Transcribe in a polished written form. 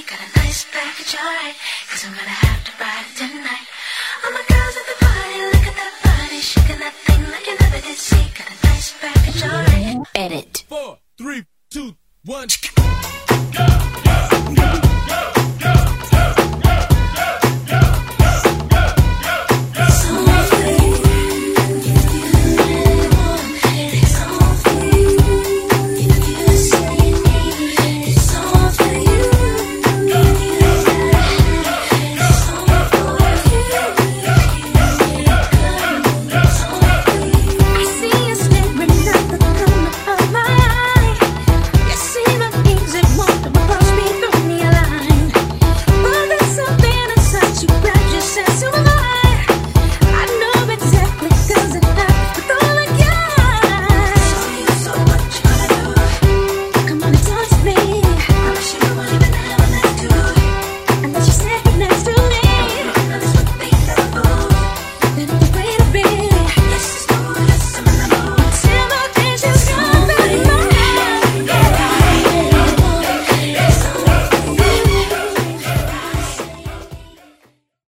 got a nice package, alright. Cause I'm gonna have to ride it tonight. All my girls at the party, look at that body, shaking that thing like you never did see. Got a nice package, alright. Edit. 4, 3, 2, 1.